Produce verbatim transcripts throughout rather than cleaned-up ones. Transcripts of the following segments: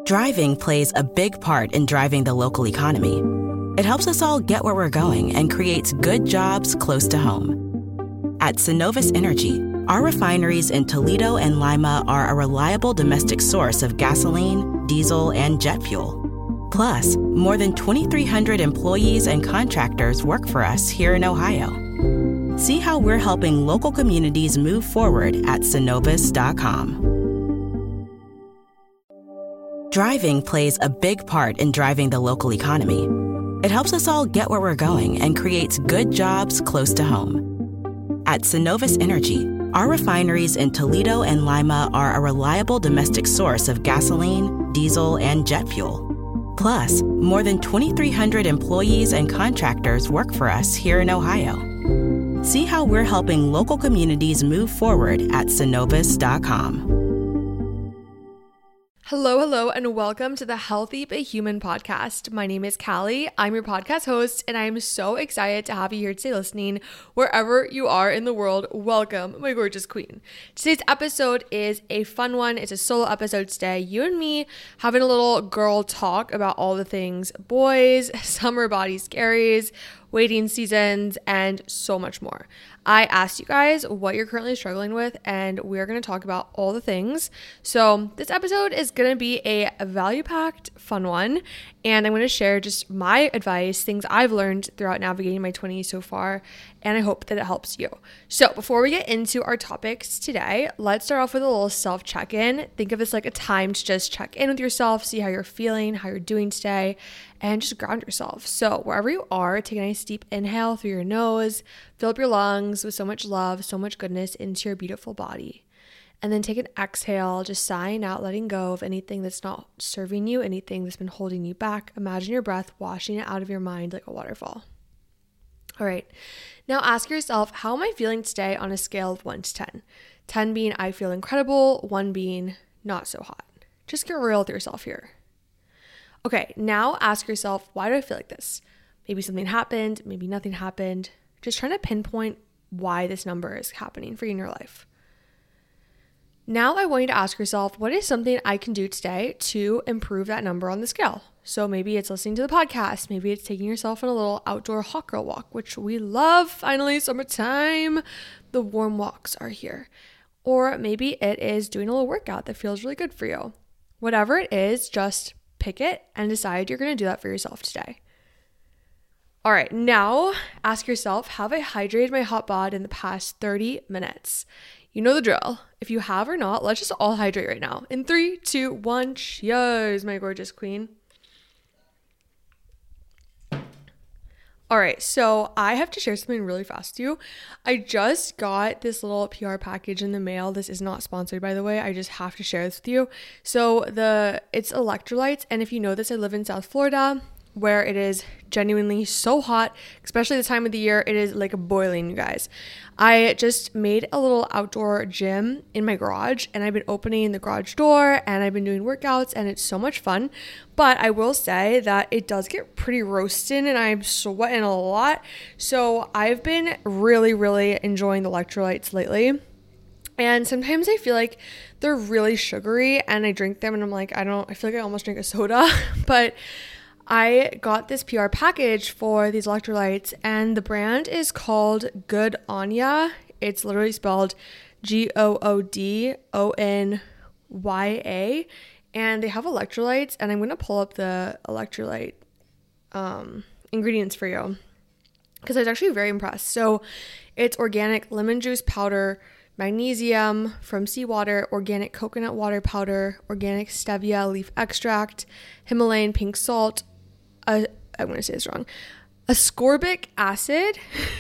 Driving plays a big part in driving the local economy. It helps us all get where we're going and creates good jobs close to home. At Synovus Energy, our refineries in Toledo and Lima are a reliable domestic source of gasoline, diesel, and jet fuel. Plus, more than twenty-three hundred employees and contractors work for us here in Ohio. See how we're helping local communities move forward at synovus dot com. Driving plays a big part in driving the local economy. It helps us all get where we're going and creates good jobs close to home. At Synovus Energy, our refineries in Toledo and Lima are a reliable domestic source of gasoline, diesel, and jet fuel. Plus, more than twenty-three hundred employees and contractors work for us here in Ohio. See how we're helping local communities move forward at synovus dot com. Hello, hello, and welcome to the Healthy But Human podcast. My name is Callie. I'm your podcast host, and I am so excited to have you here today listening wherever you are in the world. Welcome, my gorgeous queen. Today's episode is a fun one. It's a solo episode today. You and me having a little girl talk about all the things boys, summer body scaries, waiting seasons, and so much more. I asked you guys what you're currently struggling with, and we're going to talk about all the things. So this episode is going to be a value-packed, fun one, and I'm going to share just my advice, things I've learned throughout navigating my twenties so far, and I hope that it helps you. So before we get into our topics today, let's start off with a little self-check-in. Think of this like a time to just check in with yourself, see how you're feeling, how you're doing today, and just ground yourself. So wherever you are, take a nice deep inhale through your nose, fill up your lungs with so much love, so much goodness into your beautiful body. And then take an exhale, just sighing out, letting go of anything that's not serving you, anything that's been holding you back. Imagine your breath washing it out of your mind like a waterfall. All right, now ask yourself, how am I feeling today on a scale of one to ten? ten being I feel incredible, one being not so hot. Just get real with yourself here. Okay, now ask yourself, why do I feel like this? Maybe something happened, maybe nothing happened. Just trying to pinpoint why this number is happening for you in your life. Now I want you to ask yourself, what is something I can do today to improve that number on the scale? So maybe it's listening to the podcast. Maybe it's taking yourself on a little outdoor hot girl walk, which we love. Finally, summertime. The warm walks are here. Or maybe it is doing a little workout that feels really good for you. Whatever it is, just pick it and decide you're going to do that for yourself today. All right, now ask yourself, have I hydrated my hot bod in the past thirty minutes? You know the drill. If you have or not, let's just all hydrate right now. In three, two, one, cheers, my gorgeous queen. All right, so I have to share something really fast with you. I just got this little P R package in the mail. This is not sponsored, by the way. I just have to share this with you. So the it's electrolytes, and if you know this, I live in South Florida, where it is genuinely so hot, especially the time of the year. It is like boiling, you guys. I just made a little outdoor gym in my garage, and I've been opening the garage door and I've been doing workouts, and it's so much fun. But I will say that it does get pretty roasting and I'm sweating a lot. So I've been really, really enjoying the electrolytes lately. And sometimes I feel like they're really sugary and I drink them and I'm like, I don't, I feel like I almost drink a soda, but I got this P R package for these electrolytes, and the brand is called Good Anya. It's literally spelled G O O D O N Y A, and they have electrolytes, and I'm going to pull up the electrolyte um, ingredients for you because I was actually very impressed. So it's organic lemon juice powder, magnesium from seawater, organic coconut water powder, organic stevia leaf extract, Himalayan pink salt, a, I'm going to say this wrong, ascorbic acid,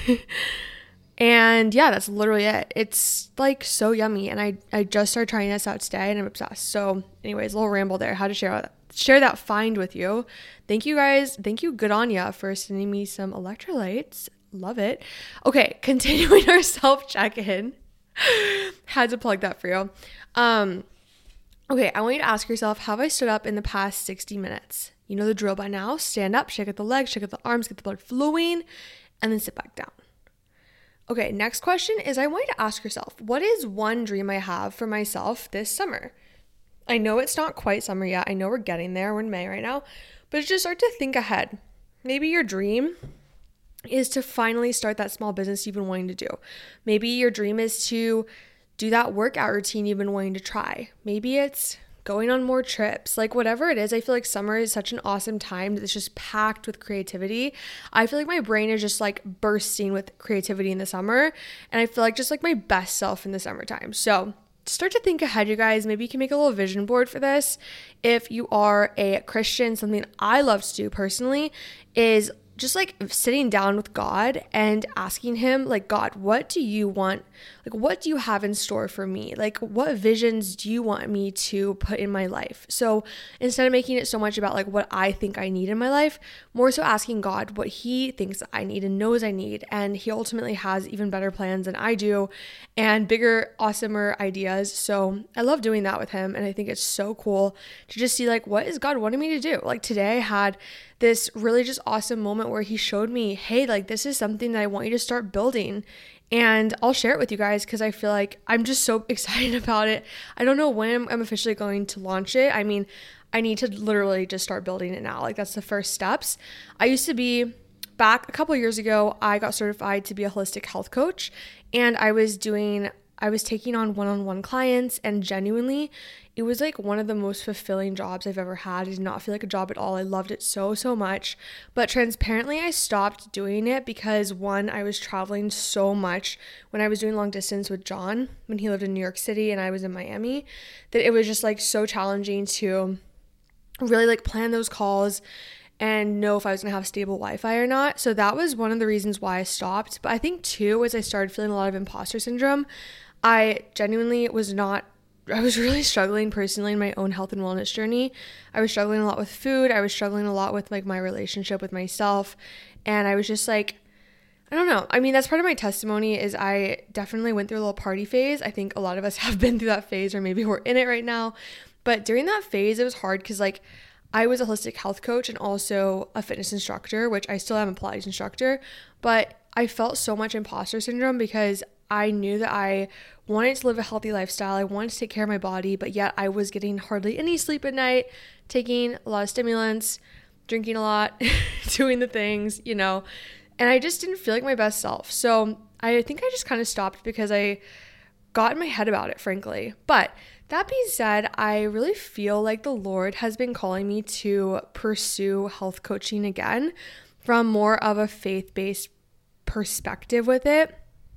and yeah, that's literally it. It's like so yummy, and I, I just started trying this out today, and I'm obsessed. So anyways, a little ramble there, how to share that, share that find with you. Thank you guys, thank you Good Anya for sending me some electrolytes. Love it. Okay, continuing our self check-in. Had to plug that for you. Um, okay, I want you to ask yourself, have I stood up in the past sixty minutes? You know the drill by now. Stand up, shake out the legs, shake out the arms, get the blood flowing, and then sit back down. Okay, next question is I want you to ask yourself, what is one dream I have for myself this summer? I know it's not quite summer yet. I know we're getting there. We're in May right now. But it's just start to think ahead. Maybe your dream is to finally start that small business you've been wanting to do. Maybe your dream is to do that workout routine you've been wanting to try. Maybe it's going on more trips, like whatever it is. I feel like summer is such an awesome time that's just packed with creativity. I feel like my brain is just like bursting with creativity in the summer, and I feel like just like my best self in the summertime. So start to think ahead, you guys. Maybe you can make a little vision board for this. If you are a Christian, something I love to do personally is just like sitting down with God and asking him, like, God, what do you want? Like, what do you have in store for me? Like, what visions do you want me to put in my life? So instead of making it so much about like what I think I need in my life, more so asking God what he thinks I need and knows I need. And he ultimately has even better plans than I do and bigger, awesomer ideas. So I love doing that with him. And I think it's so cool to just see like, what is God wanting me to do? Like today I had this really just awesome moment where he showed me, hey, like this is something that I want you to start building. And I'll share it with you guys because I feel like I'm just so excited about it. I don't know when I'm officially going to launch it. I mean, I need to literally just start building it now. Like that's the first steps. I used to be, back a couple of years ago, I got certified to be a holistic health coach, and I was doing I was taking on one-on-one clients, and genuinely, it was like one of the most fulfilling jobs I've ever had. It did not feel like a job at all. I loved it so, so much. But transparently, I stopped doing it because one, I was traveling so much when I was doing long distance with John when he lived in New York City and I was in Miami, that it was just like so challenging to really like plan those calls and know if I was going to have stable Wi-Fi or not. So that was one of the reasons why I stopped. But I think two, as I started feeling a lot of imposter syndrome, I genuinely was not, I was really struggling personally in my own health and wellness journey. I was struggling a lot with food. I was struggling a lot with like my relationship with myself. And I was just like, I don't know. I mean, that's part of my testimony is I definitely went through a little party phase. I think a lot of us have been through that phase, or maybe we're in it right now. But during that phase, it was hard because like I was a holistic health coach and also a fitness instructor, which I still am a Pilates instructor. But I felt so much imposter syndrome because I knew that I wanted to live a healthy lifestyle. I wanted to take care of my body, but yet I was getting hardly any sleep at night, taking a lot of stimulants, drinking a lot, doing the things, you know, and I just didn't feel like my best self. So I think I just kind of stopped because I got in my head about it, frankly. But that being said, I really feel like the Lord has been calling me to pursue health coaching again from more of a faith-based perspective with it.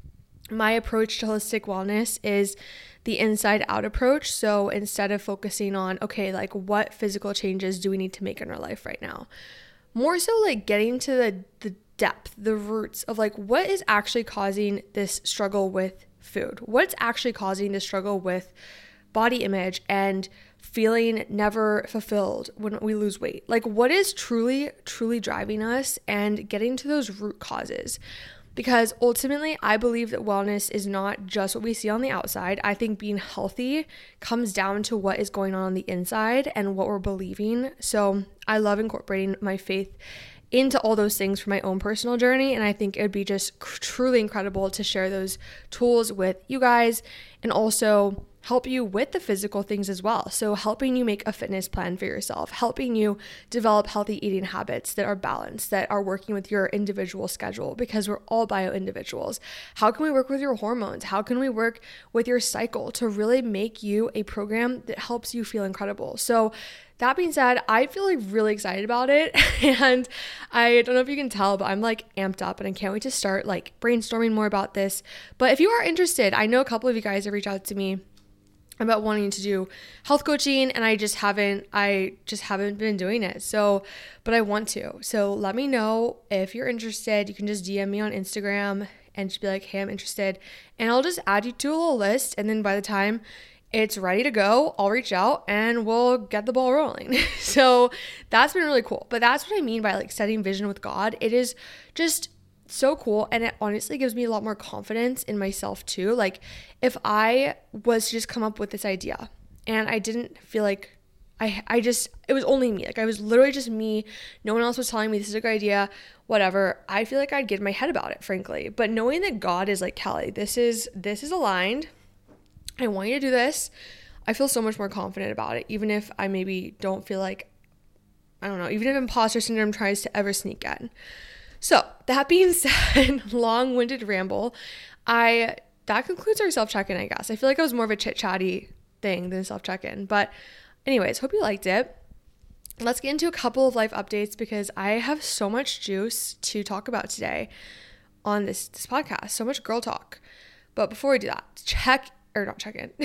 My approach to holistic wellness is the inside out approach. So instead of focusing on, okay, like what physical changes do we need to make in our life right now? More so like getting to the, the depth, the roots of like what is actually causing this struggle with food? What's actually causing this struggle with body image and feeling never fulfilled when we lose weight? Like what is truly, truly driving us, and getting to those root causes? Because ultimately, I believe that wellness is not just what we see on the outside. I think being healthy comes down to what is going on on the inside and what we're believing. So I love incorporating my faith into all those things for my own personal journey. And I think it would be just truly incredible to share those tools with you guys and also help you with the physical things as well. So helping you make a fitness plan for yourself, helping you develop healthy eating habits that are balanced, that are working with your individual schedule, because we're all bio individuals. How can we work with your hormones? How can we work with your cycle to really make you a program that helps you feel incredible? So that being said, I feel like really excited about it. And I don't know if you can tell, but I'm like amped up and I can't wait to start like brainstorming more about this. But if you are interested, I know a couple of you guys have reached out to me about wanting to do health coaching, and I just haven't, I just haven't been doing it. So, but I want to. So let me know if you're interested. You can just D M me on Instagram and just be like, hey, I'm interested. And I'll just add you to a little list. And then by the time it's ready to go, I'll reach out and we'll get the ball rolling. So that's been really cool. But that's what I mean by like setting vision with God. It is just so cool, and it honestly gives me a lot more confidence in myself too. Like if I was to just come up with this idea and I didn't feel like I I just it was only me, like I was literally just me, no one else was telling me this is a good idea, whatever, I feel like I'd get in my head about it, frankly. But knowing that God is like, Callie, this is this is aligned, I want you to do this, I feel so much more confident about it, even if I maybe don't feel like, I don't know, even if imposter syndrome tries to ever sneak in. So that being said, long-winded ramble, I that concludes our self-check-in, I guess. I feel like it was more of a chit-chatty thing than self-check-in. But anyways, hope you liked it. Let's get into a couple of life updates because I have so much juice to talk about today on this, this podcast. So much girl talk. But before we do that, check, or not check in,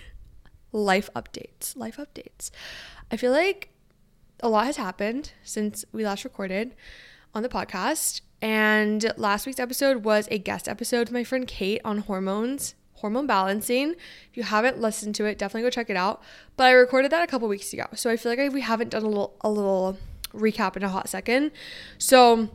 life updates, life updates. I feel like a lot has happened since we last recorded on the podcast. And last week's episode was a guest episode with my friend Kate on hormones, hormone balancing. If you haven't listened to it, definitely go check it out. But I recorded that a couple weeks ago. So I feel like I, we haven't done a little, a little recap in a hot second. So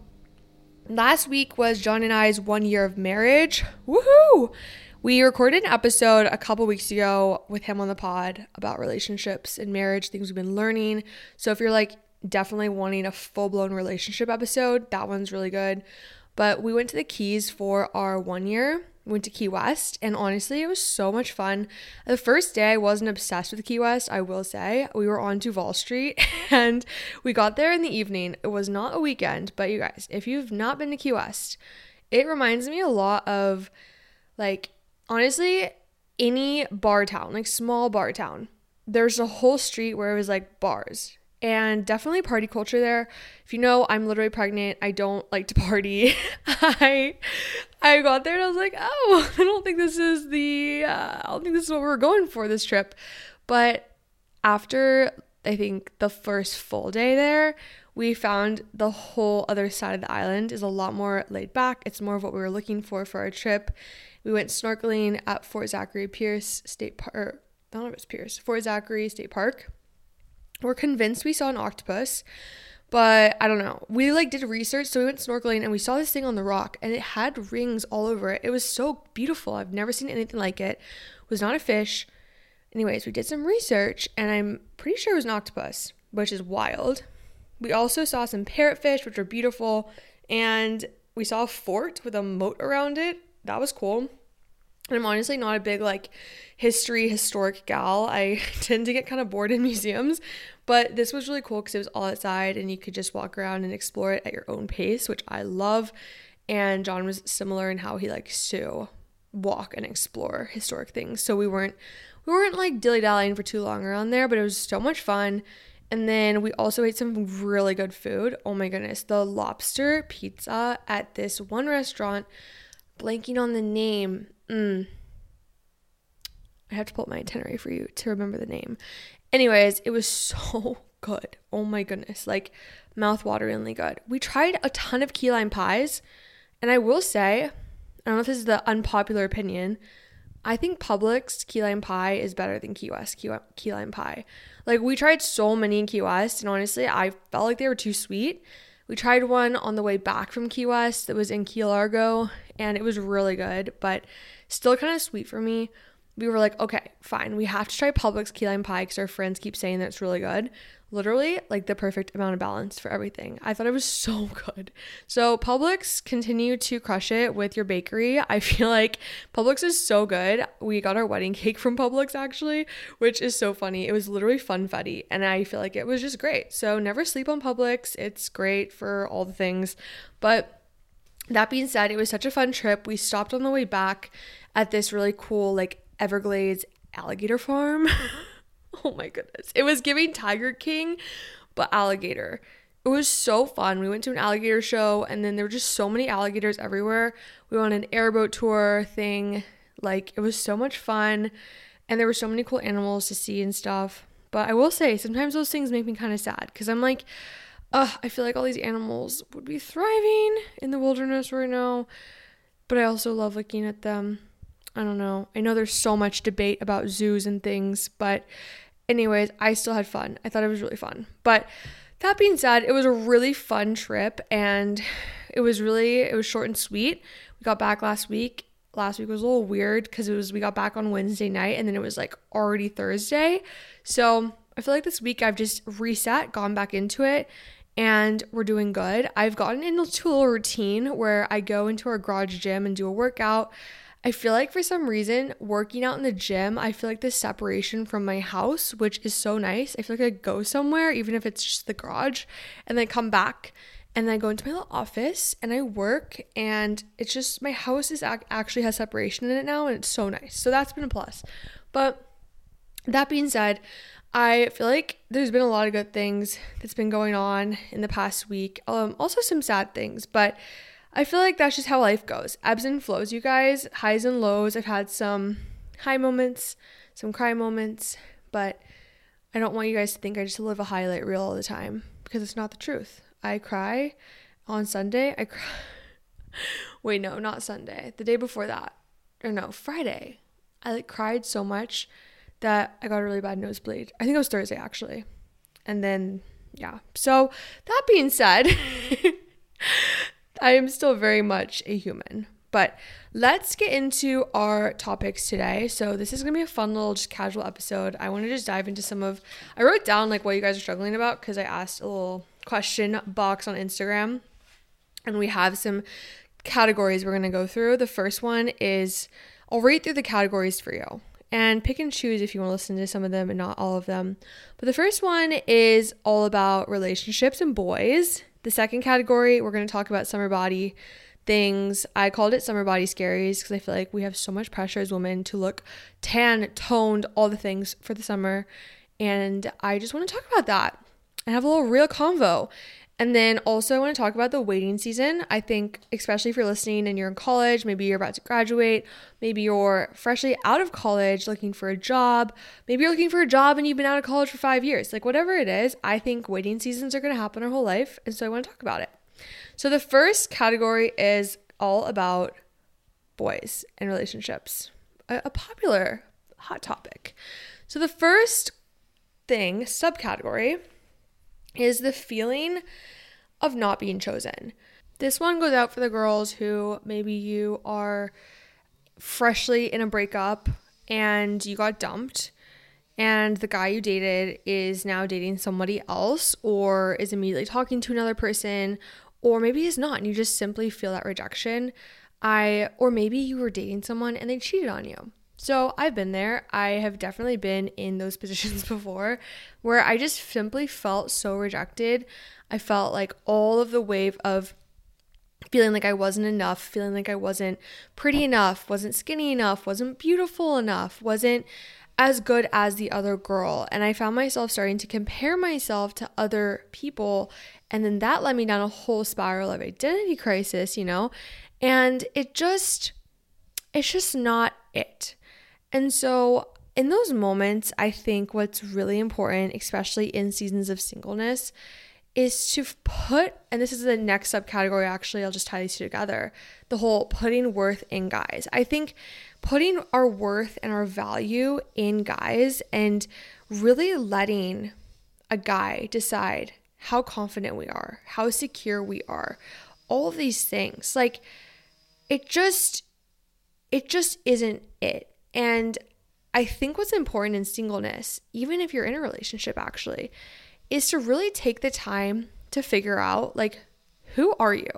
last week was John and I's one year of marriage. Woohoo! We recorded an episode a couple weeks ago with him on the pod about relationships and marriage, things we've been learning. So if you're like definitely wanting a full-blown relationship episode, that one's really good. But we went to the Keys for our one year. We went to Key West, and honestly, it was so much fun. The first day, I wasn't obsessed with Key West, I will say. We were on Duval Street, and we got there in the evening. It was not a weekend, but you guys, if you've not been to Key West, it reminds me a lot of, like, honestly, any bar town, like small bar town. There's a whole street where it was, like, bars. And definitely party culture there. If you know, I'm literally pregnant. I don't like to party. I I got there and I was like, oh, I don't think this is the, uh, I don't think this is what we're going for this trip. But after, I think, the first full day there, we found the whole other side of the island is a lot more laid back. It's more of what we were looking for for our trip. We went snorkeling at Fort Zachary Pierce State Park. I don't know if it's Pierce. Fort Zachary State Park. We're convinced we saw an octopus, but I don't know. We like did research, so we went snorkeling and we saw this thing on the rock and it had rings all over it. It was so beautiful. I've never seen anything like it. It was not a fish. Anyways, we did some research and I'm pretty sure it was an octopus, which is wild. We also saw some parrotfish, which are beautiful, and we saw a fort with a moat around it. That was cool. And I'm honestly not a big like history, historic gal. I tend to get kind of bored in museums, but this was really cool because it was all outside and you could just walk around and explore it at your own pace, which I love. And John was similar in how he likes to walk and explore historic things. So we weren't, we weren't like dilly-dallying for too long around there, but it was so much fun. And then we also ate some really good food. Oh my goodness. The lobster pizza at this one restaurant, blanking on the name. Mm. I have to pull up my itinerary for you to remember the name. Anyways, it was so good. Oh my goodness. Like mouth-wateringly good. We tried a ton of key lime pies. And I will say, I don't know if this is the unpopular opinion, I think Publix key lime pie is better than Key West key, key lime pie. Like we tried so many in Key West and honestly, I felt like they were too sweet. We tried one on the way back from Key West that was in Key Largo and it was really good, but still kind of sweet for me. We were like, okay, fine. We have to try Publix key lime pie because our friends keep saying that it's really good. Literally like the perfect amount of balance for everything. I thought it was so good. So Publix, continue to crush it with your bakery. I feel like Publix is so good. We got our wedding cake from Publix actually, which is so funny. It was literally funfetti and I feel like it was just great. So never sleep on Publix. It's great for all the things. But that being said, it was such a fun trip. We stopped on the way back at this really cool like Everglades alligator farm. Oh my goodness. It was giving Tiger King, but alligator. It was so fun. We went to an alligator show and then there were just so many alligators everywhere. We went on an airboat tour thing. Like it was so much fun and there were so many cool animals to see and stuff. But I will say sometimes those things make me kind of sad because I'm like, uh, I feel like all these animals would be thriving in the wilderness right now. But I also love looking at them. I don't know. I know there's so much debate about zoos and things, but anyways, I still had fun. I thought it was really fun. But that being said, it was a really fun trip and it was really, it was short and sweet. We got back last week. Last week was a little weird because it was, we got back on Wednesday night and then it was like already Thursday. So I feel like this week I've just reset, gone back into it and we're doing good. I've gotten into a little routine where I go into our garage gym and do a workout I feel like for some reason, working out in the gym, I feel like the separation from my house, which is so nice. I feel like I go somewhere, even if it's just the garage, and then come back and then I go into my little office and I work, and it's just, my house is ac- actually has separation in it now, and it's so nice. So that's been a plus. But that being said, I feel like there's been a lot of good things that's been going on in the past week. Um, also some sad things, but I feel like that's just how life goes. Ebbs and flows, you guys, highs and lows. I've had some high moments, some cry moments, but I don't want you guys to think I just live a highlight reel all the time, because it's not the truth. I cry on Sunday. I cry. Wait, no, not Sunday. The day before that. Or no, Friday. I like cried so much that I got a really bad nosebleed. I think it was Thursday actually. And then, yeah. So that being said, I am still very much a human, but let's get into our topics today. So this is going to be a fun little just casual episode. I want to just dive into some of, I wrote down like what you guys are struggling about, because I asked a little question box on Instagram, and we have some categories we're going to go through. The first one is, I'll read through the categories for you and pick and choose if you want to listen to some of them and not all of them. But the first one is all about relationships and boys. The second category, we're going to talk about summer body things. I called it summer body scaries because I feel like we have so much pressure as women to look tan, toned, all the things for the summer. And I just want to talk about that and have a little real convo. And then also I want to talk about the waiting season. I think especially if you're listening and you're in college, maybe you're about to graduate, maybe you're freshly out of college looking for a job, maybe you're looking for a job and you've been out of college for five years. Like whatever it is, I think waiting seasons are going to happen our whole life. And so I want to talk about it. So the first category is all about boys and relationships, a, a popular hot topic. So the first thing, subcategory, is the feeling of not being chosen. This one goes out for the girls who maybe you are freshly in a breakup and you got dumped, and the guy you dated is now dating somebody else or is immediately talking to another person, or maybe he's not and you just simply feel that rejection. I or maybe you were dating someone and they cheated on you. So I've been there. I have definitely been in those positions before where I just simply felt so rejected. I felt like all of the wave of feeling like I wasn't enough, feeling like I wasn't pretty enough, wasn't skinny enough, wasn't beautiful enough, wasn't as good as the other girl. And I found myself starting to compare myself to other people. And then that led me down a whole spiral of identity crisis, you know, and it just, it's just not it. And so in those moments, I think what's really important, especially in seasons of singleness, is to put, and this is the next subcategory, actually, I'll just tie these two together, the whole putting worth in guys. I think putting our worth and our value in guys and really letting a guy decide how confident we are, how secure we are, all of these things, like it just, it just isn't it. And I think what's important in singleness, even if you're in a relationship actually, is to really take the time to figure out, like, who are you?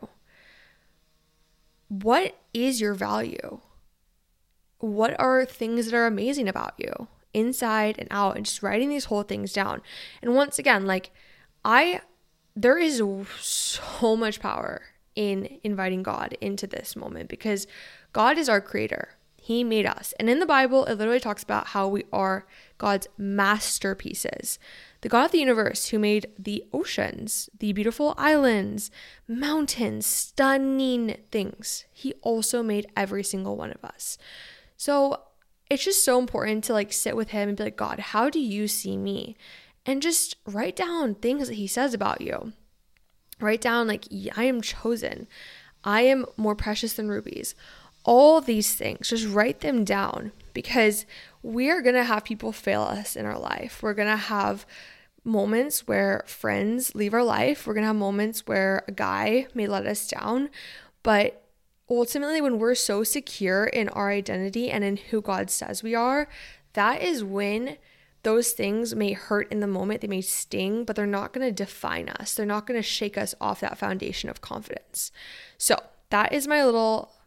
What is your value? What are things that are amazing about you inside and out, and just writing these whole things down. And once again, like I, there is so much power in inviting God into this moment, because God is our creator. He made us. And in the Bible, it literally talks about how we are God's masterpieces. The God of the universe who made the oceans, the beautiful islands, mountains, stunning things. He also made every single one of us. So it's just so important to like sit with him and be like, God, how do you see me? And just write down things that he says about you. Write down like, I am chosen. I am more precious than rubies. All these things, just write them down, because we are going to have people fail us in our life. We're going to have moments where friends leave our life. We're going to have moments where a guy may let us down. But ultimately, when we're so secure in our identity and in who God says we are, that is when those things may hurt in the moment. They may sting, but they're not going to define us. They're not going to shake us off that foundation of confidence. So that is my little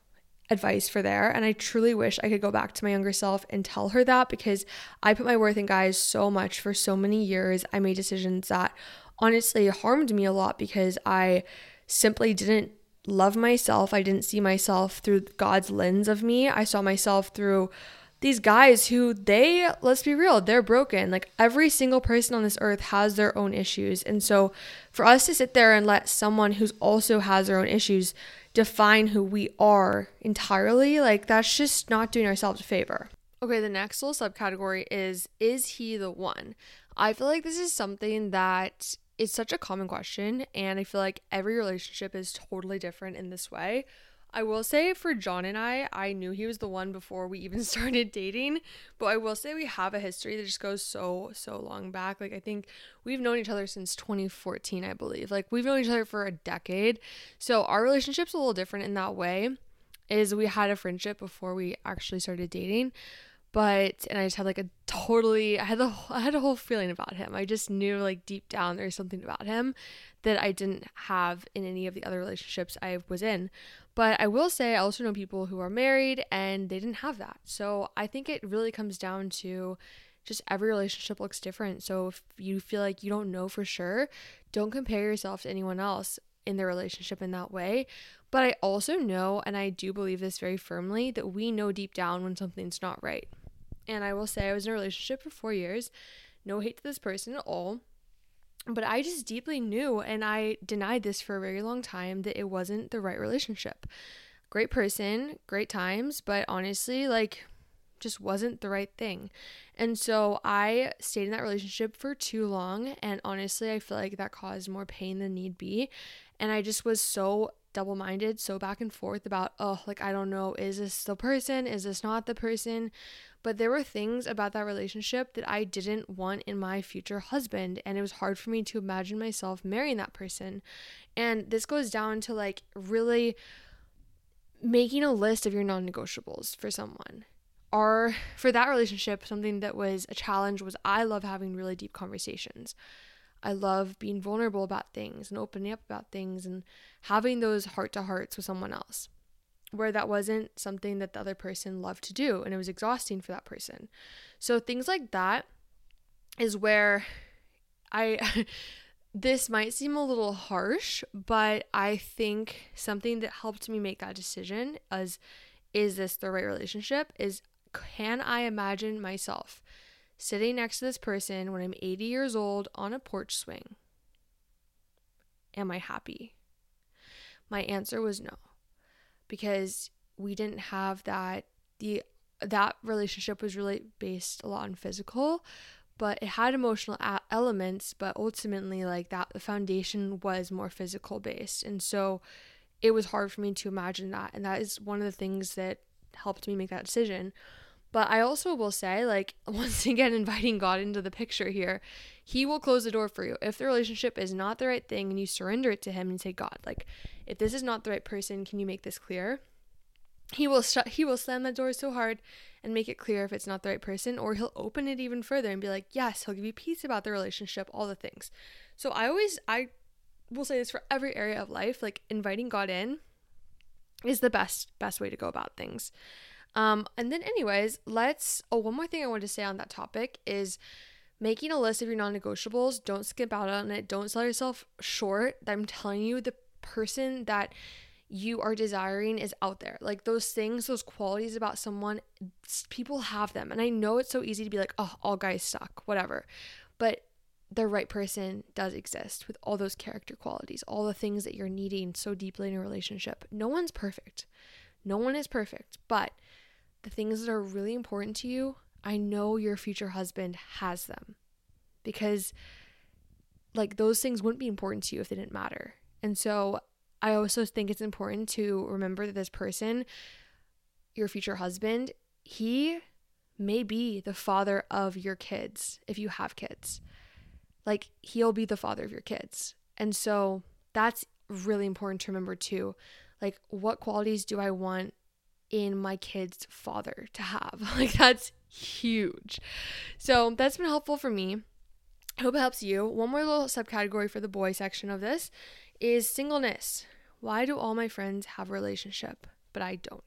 advice for there. And I truly wish I could go back to my younger self and tell her that, because I put my worth in guys so much for so many years. I made decisions that honestly harmed me a lot because I simply didn't love myself. I didn't see myself through God's lens of me. I saw myself through these guys who they, let's be real, they're broken. Like every single person on this earth has their own issues. And so for us to sit there and let someone who's also has their own issues define who we are entirely, like that's just not doing ourselves a favor. Okay, the next little subcategory is, is he the one? I feel like this is something that is such a common question, and I feel like every relationship is totally different in this way. I will say for John and I, I knew he was the one before we even started dating, but I will say we have a history that just goes so, so long back. Like I think we've known each other since twenty fourteen, I believe. Like we've known each other for a decade. So our relationship's a little different in that way, is we had a friendship before we actually started dating. But, and I just had like a totally, I had the, I had a whole feeling about him. I just knew like deep down there's something about him that I didn't have in any of the other relationships I was in. But I will say I also know people who are married and they didn't have that. So I think it really comes down to just every relationship looks different. So if you feel like you don't know for sure, don't compare yourself to anyone else in their relationship in that way. But I also know, and I do believe this very firmly, that we know deep down when something's not right. And I will say I was in a relationship for four years. No hate to this person at all. But I just deeply knew, and I denied this for a very long time, that it wasn't the right relationship. Great person, great times, but honestly, like, just wasn't the right thing. And so I stayed in that relationship for too long. And honestly, I feel like that caused more pain than need be. And I just was so double-minded, so back and forth about, oh, like, I don't know, is this the person? Is this not the person? But there were things about that relationship that I didn't want in my future husband. And it was hard for me to imagine myself marrying that person. And this goes down to like really making a list of your non-negotiables for someone. Or for that relationship, something that was a challenge was I love having really deep conversations. I love being vulnerable about things and opening up about things and having those heart-to-hearts with someone else, where that wasn't something that the other person loved to do, and it was exhausting for that person. So things like that is where I, this might seem a little harsh, but I think something that helped me make that decision as, is this the right relationship, is can I imagine myself sitting next to this person when I'm eighty years old on a porch swing? Am I happy? My answer was no. Because we didn't have that, the that relationship was really based a lot on physical, but it had emotional a- elements, but ultimately like that, the foundation was more physical based. And so it was hard for me to imagine that. And that is one of the things that helped me make that decision. But I also will say, like, once again, inviting God into the picture here, he will close the door for you. If the relationship is not the right thing and you surrender it to him and say, God, like, if this is not the right person, can you make this clear? He will shut, he will slam that door so hard and make it clear if it's not the right person, or he'll open it even further and be like, yes, he'll give you peace about the relationship, all the things. So I always, I will say this for every area of life, like inviting God in is the best, best way to go about things. Um, and then anyways, let's, oh, one more thing I wanted to say on that topic is making a list of your non-negotiables. Don't skip out on it. Don't sell yourself short. I'm telling you, the person that you are desiring is out there. Like those things, those qualities about someone, people have them. And I know it's so easy to be like, oh, all guys suck, whatever. But the right person does exist with all those character qualities, all the things that you're needing so deeply in a relationship. No one's perfect. No one is perfect, but the things that are really important to you, I know your future husband has them, because like those things wouldn't be important to you if they didn't matter. And so I also think it's important to remember that this person, your future husband, he may be the father of your kids if you have kids. Like he'll be the father of your kids. And so that's really important to remember too. Like, what qualities do I want in my kid's father to have? Like, that's huge. So that's been helpful for me. I hope it helps you. One more little subcategory for the boy section of this is singleness. Why do all my friends have a relationship, but I don't?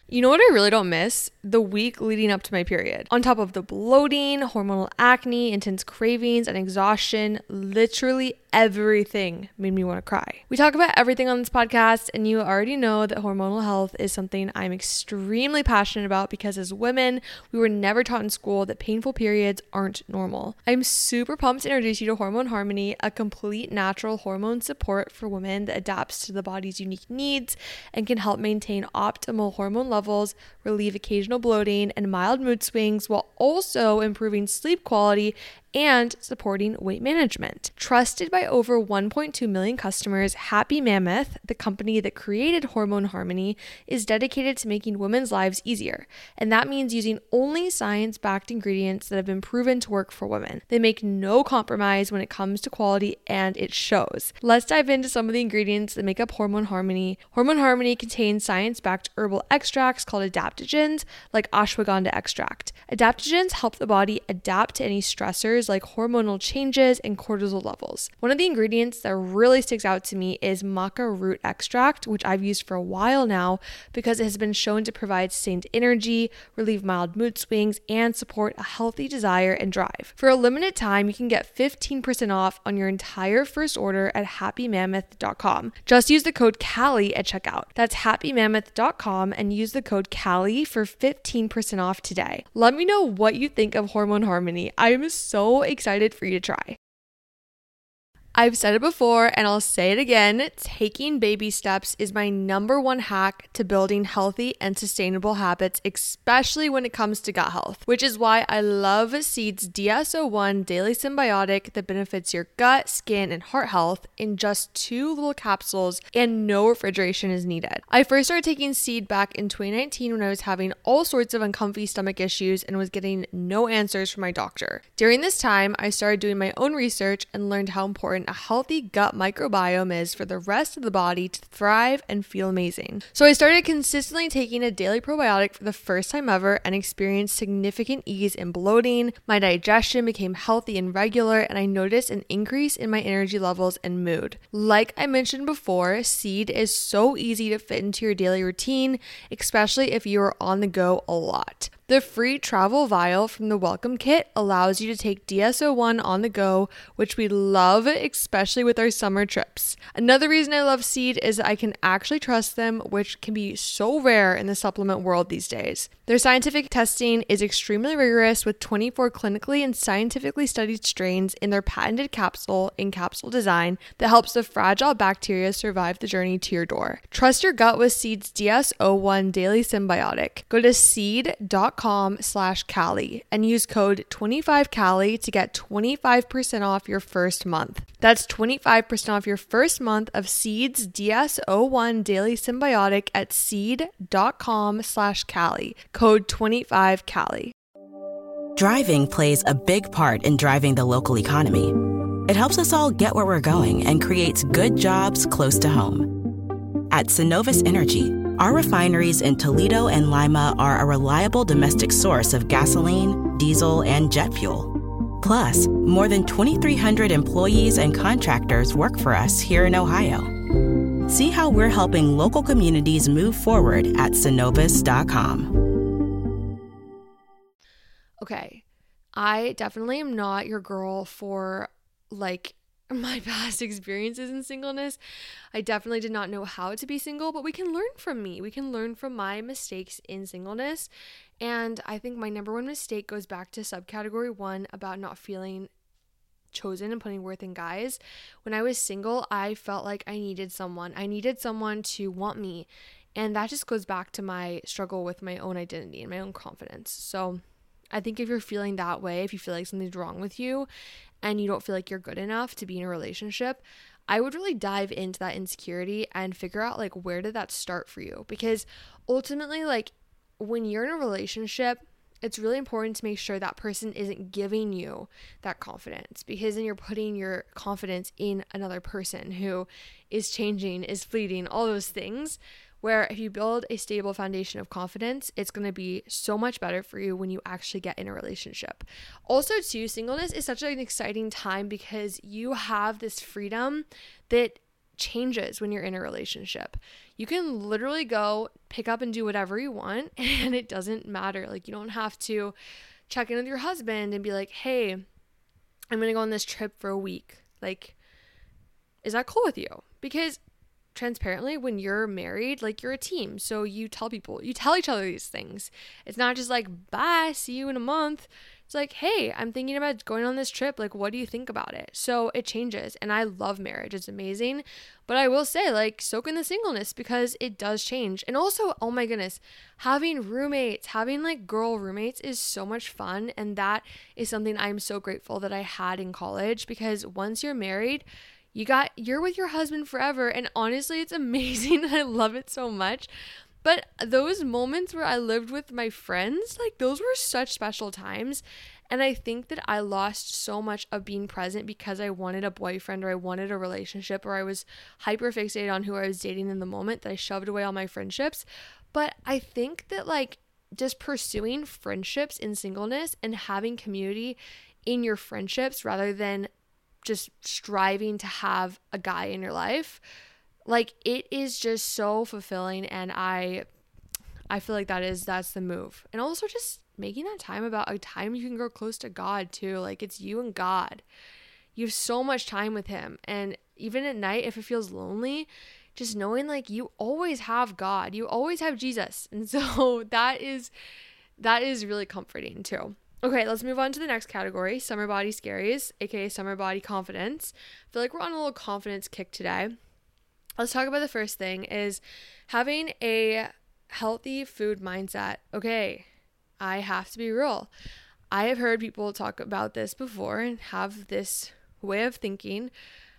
You know what I really don't miss? The week leading up to my period. On top of the bloating, hormonal acne, intense cravings, and exhaustion, literally everything made me want to cry. We talk about everything on this podcast, and you already know that hormonal health is something I'm extremely passionate about because as women, we were never taught in school that painful periods aren't normal. I'm super pumped to introduce you to Hormone Harmony, a complete natural hormone support for women that adapts to the body's unique needs and can help maintain optimal hormone levels, relieve occasional bloating and mild mood swings, while also improving sleep quality and supporting weight management. Trusted by over one point two million customers, Happy Mammoth, the company that created Hormone Harmony, is dedicated to making women's lives easier. And that means using only science-backed ingredients that have been proven to work for women. They make no compromise when it comes to quality, and it shows. Let's dive into some of the ingredients that make up Hormone Harmony. Hormone Harmony contains science-backed herbal extracts called adaptogens, like ashwagandha extract. Adaptogens help the body adapt to any stressors like hormonal changes and cortisol levels. One of the ingredients that really sticks out to me is maca root extract, which I've used for a while now because it has been shown to provide sustained energy, relieve mild mood swings, and support a healthy desire and drive. For a limited time, you can get fifteen percent off on your entire first order at happy mammoth dot com. Just use the code Callie at checkout. That's happy mammoth dot com and use the code Callie for fifteen percent off today. Let me know what you think of Hormone Harmony. I am so excited for you to try. I've said it before and I'll say it again, taking baby steps is my number one hack to building healthy and sustainable habits, especially when it comes to gut health, which is why I love Seed's D S O one Daily Symbiotic that benefits your gut, skin, and heart health in just two little capsules and no refrigeration is needed. I first started taking Seed back in twenty nineteen when I was having all sorts of uncomfy stomach issues and was getting no answers from my doctor. During this time, I started doing my own research and learned how important a healthy gut microbiome is for the rest of the body to thrive and feel amazing. So I started consistently taking a daily probiotic for the first time ever and experienced significant ease in bloating. My digestion became healthy and regular, and I noticed an increase in my energy levels and mood. Like I mentioned before, Seed is so easy to fit into your daily routine, especially if you are on the go a lot. The free travel vial from the Welcome Kit allows you to take D S O one on the go, which we love, especially with our summer trips. Another reason I love Seed is that I can actually trust them, which can be so rare in the supplement world these days. Their scientific testing is extremely rigorous with twenty-four clinically and scientifically studied strains in their patented capsule in capsule design that helps the fragile bacteria survive the journey to your door. Trust your gut with Seed's D S O one Daily Symbiotic. Go to seed dot com slash Callie and use code twenty-five Callie to get twenty-five percent off your first month. That's twenty-five percent off your first month of Seed's D S O one Daily Symbiotic at seed dot com slash Callie. Code twenty-five Callie. Driving plays a big part in driving the local economy. It helps us all get where we're going and creates good jobs close to home. At Synovus Energy, our refineries in Toledo and Lima are a reliable domestic source of gasoline, diesel, and jet fuel. Plus, more than twenty-three hundred employees and contractors work for us here in Ohio. See how we're helping local communities move forward at synovus dot com. Okay, I definitely am not your girl for like my past experiences in singleness. I definitely did not know how to be single, but we can learn from me. We can learn from my mistakes in singleness. And I think my number one mistake goes back to subcategory one about not feeling chosen and putting worth in guys. When I was single, I felt like I needed someone. I needed someone to want me. And that just goes back to my struggle with my own identity and my own confidence. So I think if you're feeling that way, if you feel like something's wrong with you and you don't feel like you're good enough to be in a relationship, I would really dive into that insecurity and figure out like where did that start for you? Because ultimately, like when you're in a relationship, it's really important to make sure that person isn't giving you that confidence, because then you're putting your confidence in another person who is changing, is fleeting, all those things. Where if you build a stable foundation of confidence, it's going to be so much better for you when you actually get in a relationship. Also, too, singleness is such an exciting time because you have this freedom that changes when you're in a relationship. You can literally go pick up and do whatever you want, and it doesn't matter. Like, you don't have to check in with your husband and be like, hey, I'm going to go on this trip for a week. Like, is that cool with you? Because transparently, when you're married, like, you're a team. So you tell people, you tell each other these things. It's not just like, bye, see you in a month. It's like, hey, I'm thinking about going on this trip. Like, what do you think about it? So it changes. And I love marriage. It's amazing. But I will say, like, soak in the singleness because it does change. And also, oh my goodness, having roommates, having like girl roommates is so much fun. And that is something I'm so grateful that I had in college, because once you're married, you got, you're with your husband forever. And honestly, it's amazing. I love it so much. But those moments where I lived with my friends, like, those were such special times. And I think that I lost so much of being present because I wanted a boyfriend, or I wanted a relationship, or I was hyper fixated on who I was dating in the moment, that I shoved away all my friendships. But I think that, like, just pursuing friendships in singleness and having community in your friendships rather than just striving to have a guy in your life, like, it is just so fulfilling. And I I feel like that is that's the move. And also just making that time about a time you can grow close to God too. Like, it's you and God. You have so much time with him. And even at night, if it feels lonely, just knowing like you always have God, you always have Jesus. And so that is that is really comforting too. Okay, let's move on to the next category, summer body scaries, aka summer body confidence. I feel like we're on a little confidence kick today. Let's talk about the first thing, is having a healthy food mindset. Okay, I have to be real. I have heard people talk about this before and have this way of thinking.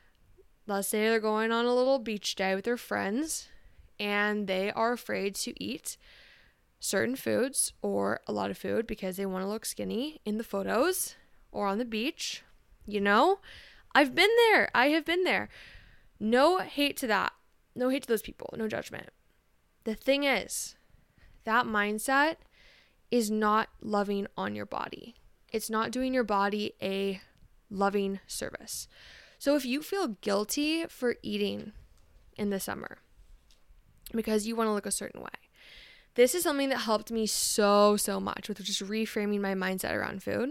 Let's say they're going on a little beach day with their friends and they are afraid to eat certain foods or a lot of food because they want to look skinny in the photos or on the beach. You know, I've been there. I have been there. No hate to that. No hate to those people. No judgment. The thing is, that mindset is not loving on your body. It's not doing your body a loving service. So if you feel guilty for eating in the summer because you want to look a certain way, this is something that helped me so, so much with just reframing my mindset around food,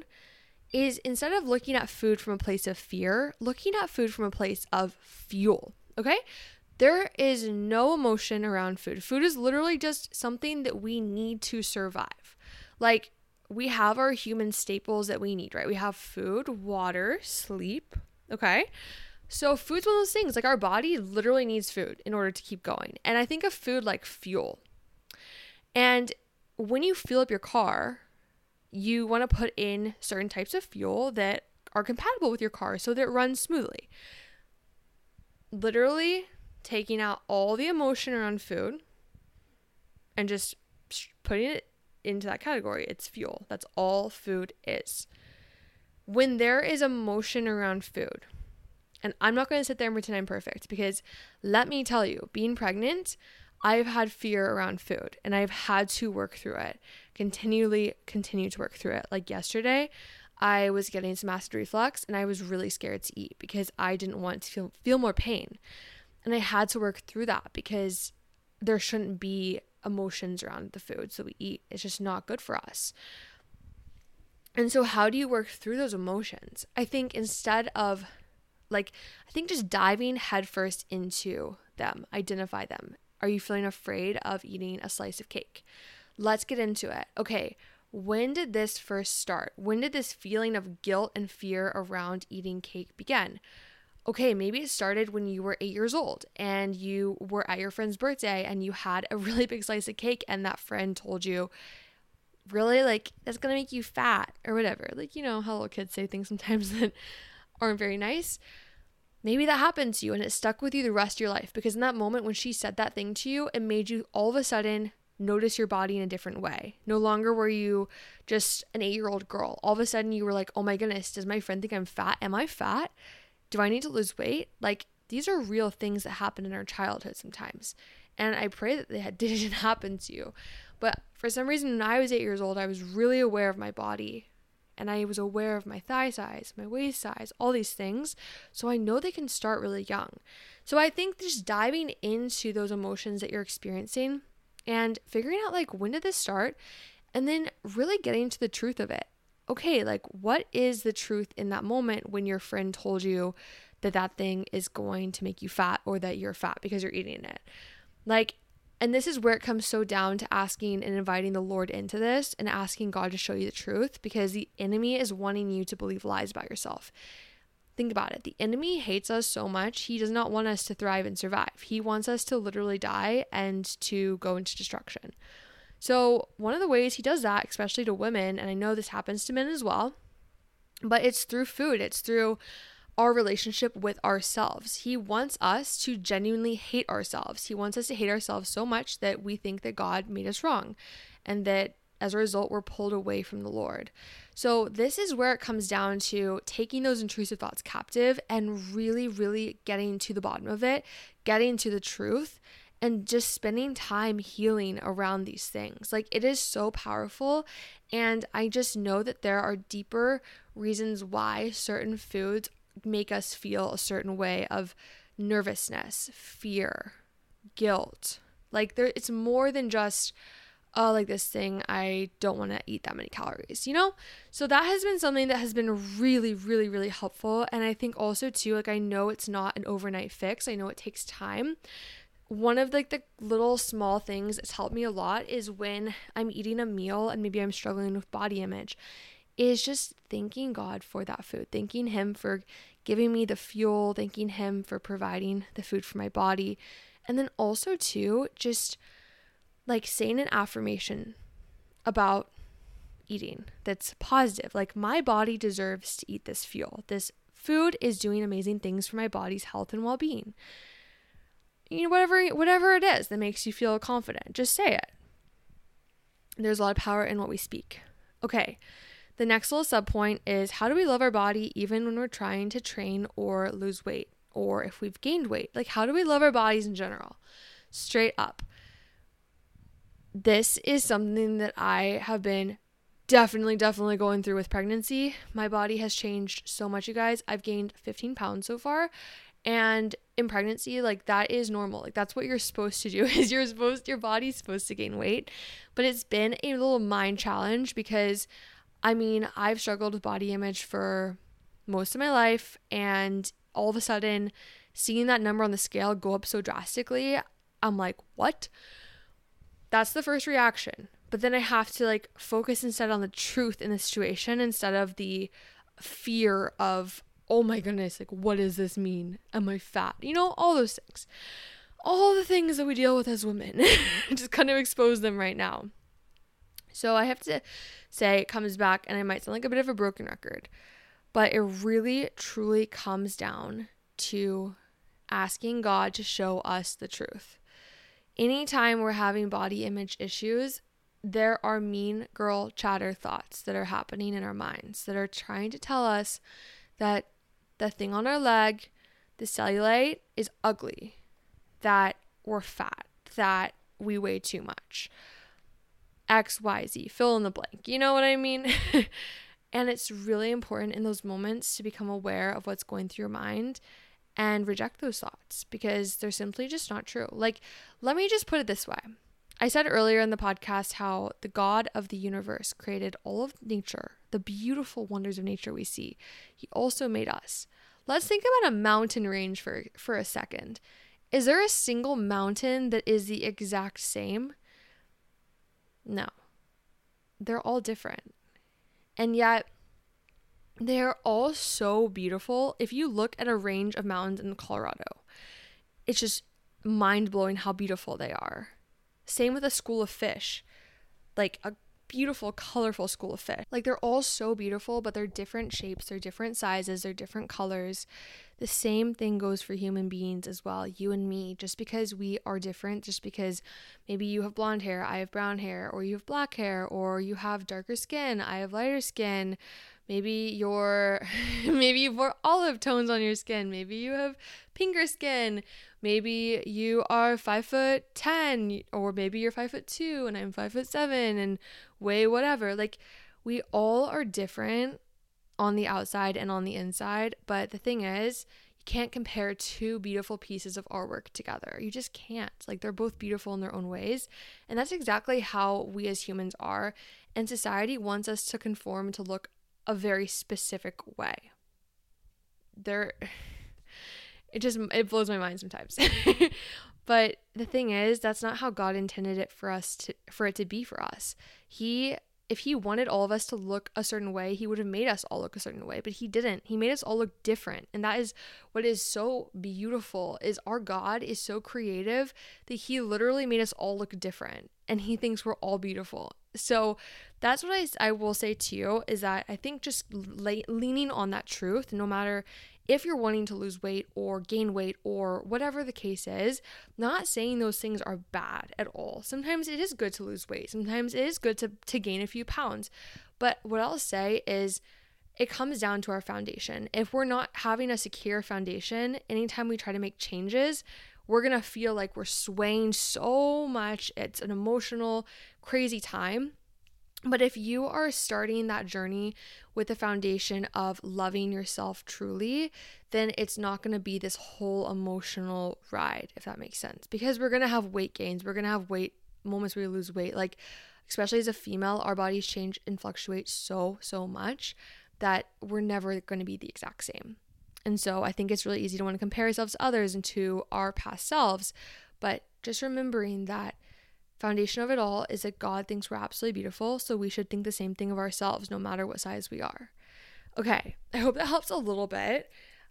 is instead of looking at food from a place of fear, looking at food from a place of fuel, okay? There is no emotion around food. Food is literally just something that we need to survive. Like, we have our human staples that we need, right? We have food, water, sleep, okay? So food's one of those things, like, our body literally needs food in order to keep going. And I think of food like fuel. And when you fill up your car, you want to put in certain types of fuel that are compatible with your car so that it runs smoothly. Literally taking out all the emotion around food and just putting it into that category. It's fuel. That's all food is. When there is emotion around food, and I'm not going to sit there and pretend I'm perfect, because let me tell you, being pregnant, I've had fear around food and I've had to work through it, continually continue to work through it. Like yesterday, I was getting some acid reflux and I was really scared to eat because I didn't want to feel, feel more pain. And I had to work through that because there shouldn't be emotions around the foods that we eat. It's just not good for us. And so how do you work through those emotions? I think instead of like, I think just diving headfirst into them, identify them. Are you feeling afraid of eating a slice of cake? Let's get into it. Okay, when did this first start? When did this feeling of guilt and fear around eating cake begin? Okay, maybe it started when you were eight years old and you were at your friend's birthday and you had a really big slice of cake and that friend told you, really, like, that's gonna make you fat or whatever. Like, you know how little kids say things sometimes that aren't very nice. Maybe that happened to you and it stuck with you the rest of your life, because in that moment when she said that thing to you, it made you all of a sudden notice your body in a different way. No longer were you just an eight-year-old girl. All of a sudden you were like, oh my goodness, does my friend think I'm fat? Am I fat? Do I need to lose weight? Like, these are real things that happen in our childhood sometimes. And I pray that they didn't happen to you. But for some reason, when I was eight years old, I was really aware of my body and I was aware of my thigh size, my waist size, all these things. So I know they can start really young. So I think just diving into those emotions that you're experiencing and figuring out like, when did this start? And then really getting to the truth of it. Okay, like what is the truth in that moment when your friend told you that that thing is going to make you fat, or that you're fat because you're eating it? Like, and this is where it comes so down to asking and inviting the Lord into this and asking God to show you the truth, because the enemy is wanting you to believe lies about yourself. Think about it. The enemy hates us so much. He does not want us to thrive and survive. He wants us to literally die and to go into destruction. So one of the ways he does that, especially to women, and I know this happens to men as well, but it's through food. It's through our relationship with ourselves. He wants us to genuinely hate ourselves. He wants us to hate ourselves so much that we think that God made us wrong, and that as a result, we're pulled away from the Lord. So this is where it comes down to taking those intrusive thoughts captive and really, really getting to the bottom of it, getting to the truth, and just spending time healing around these things. Like, it is so powerful. And I just know that there are deeper reasons why certain foods make us feel a certain way of nervousness, fear, guilt. Like, there, it's more than just, oh, like this thing, I don't want to eat that many calories, you know? So that has been something that has been really, really, really helpful. And I think also too, like, I know it's not an overnight fix. I know it takes time. One of like the little small things that's helped me a lot is when I'm eating a meal and maybe I'm struggling with body image, is just thanking God for that food, thanking Him for giving me the fuel, thanking Him for providing the food for my body. And then also too, just like saying an affirmation about eating that's positive. Like, my body deserves to eat this fuel. This food is doing amazing things for my body's health and well-being. You know, whatever, whatever it is that makes you feel confident, just say it. There's a lot of power in what we speak. Okay. The next little sub point is, how do we love our body even when we're trying to train or lose weight, or if we've gained weight? Like, how do we love our bodies in general? Straight up. This is something that I have been definitely, definitely going through with pregnancy. My body has changed so much, you guys. I've gained fifteen pounds so far. And in pregnancy, like, that is normal. Like, that's what you're supposed to do, is you're supposed, your body's supposed to gain weight. But it's been a little mind challenge because, I mean, I've struggled with body image for most of my life. And all of a sudden, seeing that number on the scale go up so drastically, I'm like, what? That's the first reaction. But then I have to like focus instead on the truth in the situation instead of the fear of, oh my goodness, like, what does this mean? Am I fat? You know, all those things. All the things that we deal with as women. Just kind of expose them right now. So I have to say, it comes back, and I might sound like a bit of a broken record, but it really, truly comes down to asking God to show us the truth. Anytime we're having body image issues, there are mean girl chatter thoughts that are happening in our minds that are trying to tell us that the thing on our leg, the cellulite, is ugly, that we're fat, that we weigh too much, X, Y, Z, fill in the blank. You know what I mean? And it's really important in those moments to become aware of what's going through your mind and reject those thoughts, because they're simply just not true. Like, let me just put it this way. I said earlier in the podcast how the God of the universe created all of nature, the beautiful wonders of nature we see. He also made us. Let's think about a mountain range for, for a second. Is there a single mountain that is the exact same? No. They're all different. And yet, they're all so beautiful. If you look at a range of mountains in Colorado, it's just mind-blowing how beautiful they are. Same with a school of fish, like a beautiful, colorful school of fish. Like, they're all so beautiful, but they're different shapes, they're different sizes, they're different colors. The same thing goes for human beings as well, you and me. Just because we are different, just because maybe you have blonde hair, I have brown hair, or you have black hair, or you have darker skin, I have lighter skin. Maybe you're, maybe you've more olive tones on your skin. Maybe you have pinker skin. Maybe you are five foot ten, or maybe you're five foot two and I'm five foot seven and weigh whatever. Like, We all are different on the outside and on the inside, but the thing is, you can't compare two beautiful pieces of artwork together. You just can't. Like, they're both beautiful in their own ways, and that's exactly how we as humans are, and society wants us to conform to look a very specific way. There, it just, it blows my mind sometimes. But the thing is, that's not how God intended it for us to, for it to be for us. He If he wanted all of us to look a certain way, he would have made us all look a certain way, but he didn't. He made us all look different. And that is what is so beautiful, is our God is so creative that he literally made us all look different, and he thinks we're all beautiful. So that's what I, I will say to you, is that I think just le- leaning on that truth, no matter if you're wanting to lose weight or gain weight or whatever the case is, not saying those things are bad at all. Sometimes it is good to lose weight. Sometimes it is good to, to gain a few pounds. But what I'll say is it comes down to our foundation. If we're not having a secure foundation, anytime we try to make changes, we're going to feel like we're swaying so much. It's an emotional, crazy time. But if you are starting that journey with the foundation of loving yourself truly, then it's not going to be this whole emotional ride, if that makes sense. Because we're going to have weight gains. We're going to have weight moments where you lose weight. Like, especially as a female, our bodies change and fluctuate so, so much that we're never going to be the exact same. And so I think it's really easy to want to compare ourselves to others and to our past selves. But just remembering that foundation of it all is that God thinks we're absolutely beautiful, so we should think the same thing of ourselves no matter what size we are. Okay, I hope that helps a little bit.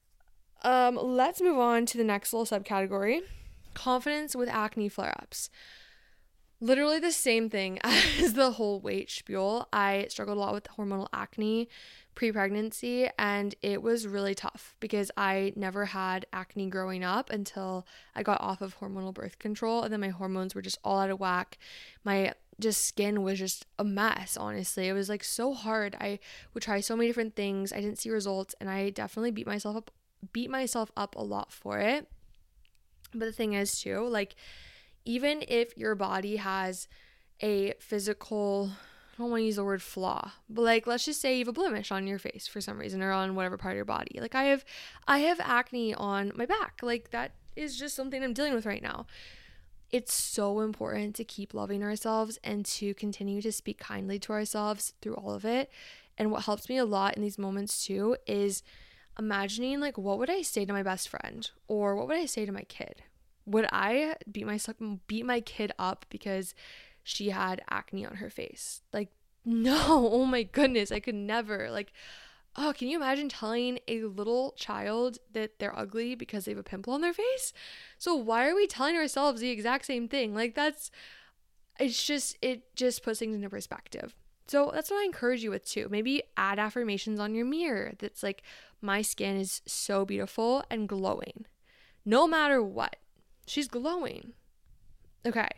Um, let's move on to the next little subcategory, confidence with acne flare-ups. Literally the same thing as the whole weight spiel. I struggled a lot with hormonal acne pre-pregnancy, and it was really tough because I never had acne growing up until I got off of hormonal birth control, and then my hormones were just all out of whack. My just skin was just a mess, honestly. It was like so hard. I would try so many different things. I didn't see results, and I definitely beat myself up beat myself up a lot for it. But the thing is too, like, even if your body has a physical, I don't want to use the word flaw, but like, let's just say you have a blemish on your face for some reason, or on whatever part of your body. Like I have, I have acne on my back. Like that is just something I'm dealing with right now. It's so important to keep loving ourselves and to continue to speak kindly to ourselves through all of it. And what helps me a lot in these moments too is imagining, like, what would I say to my best friend, or what would I say to my kid? Would I beat myself, beat my kid up because she had acne on her face? Like, no, oh my goodness, I could never. Like, oh, can you imagine telling a little child that they're ugly because they have a pimple on their face? So why are we telling ourselves the exact same thing? Like, that's, it's just, it just puts things into perspective. So that's what I encourage you with too. Maybe add affirmations on your mirror that's like, my skin is so beautiful and glowing. No matter what, she's glowing. Okay.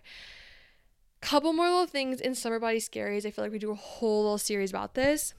Couple more little things in Summer Body Scaries. I feel like we do a whole little series about this.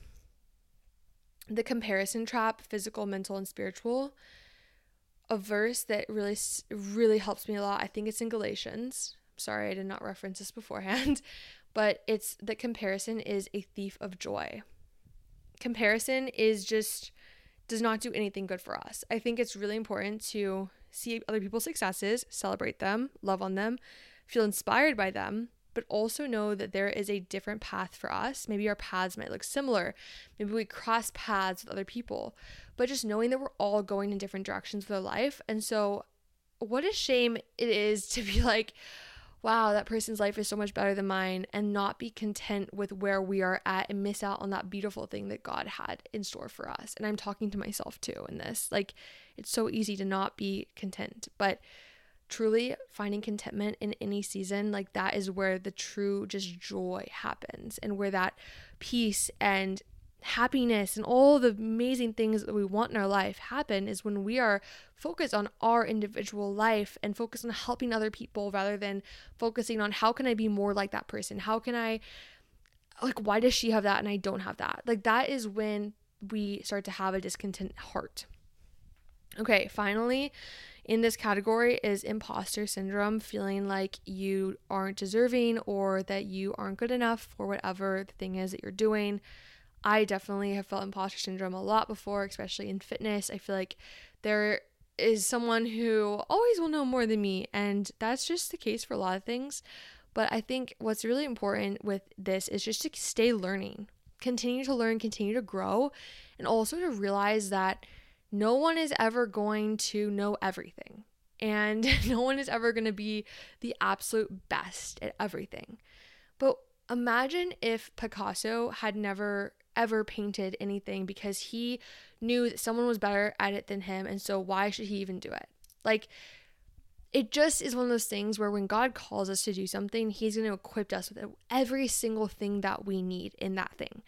The comparison trap, physical, mental, and spiritual. A verse that really, really helps me a lot. I think it's in Galatians. Sorry, I did not reference this beforehand. But it's that comparison is a thief of joy. Comparison is just, does not do anything good for us. I think it's really important to see other people's successes, celebrate them, love on them, feel inspired by them, but also know that there is a different path for us. Maybe our paths might look similar. Maybe we cross paths with other people, but just knowing that we're all going in different directions with our life. And so what a shame it is to be like, wow, that person's life is so much better than mine, and not be content with where we are at and miss out on that beautiful thing that God had in store for us. And I'm talking to myself too in this. Like, it's so easy to not be content, but truly finding contentment in any season, like that is where the true just joy happens, and where that peace and happiness and all the amazing things that we want in our life happen, is when we are focused on our individual life and focused on helping other people rather than focusing on how can I be more like that person? How can I, like, why does she have that and I don't have that? Like, that is when we start to have a discontent heart. Okay, finally, in this category is imposter syndrome, feeling like you aren't deserving or that you aren't good enough for whatever the thing is that you're doing. I definitely have felt imposter syndrome a lot before, especially in fitness. I feel like there is someone who always will know more than me, and that's just the case for a lot of things. But I think what's really important with this is just to stay learning, continue to learn, continue to grow, and also to realize that no one is ever going to know everything, and no one is ever going to be the absolute best at everything. But imagine if Picasso had never ever painted anything because he knew that someone was better at it than him, and so why should he even do it? Like, it just is one of those things where when God calls us to do something, he's going to equip us with every single thing that we need in that thing.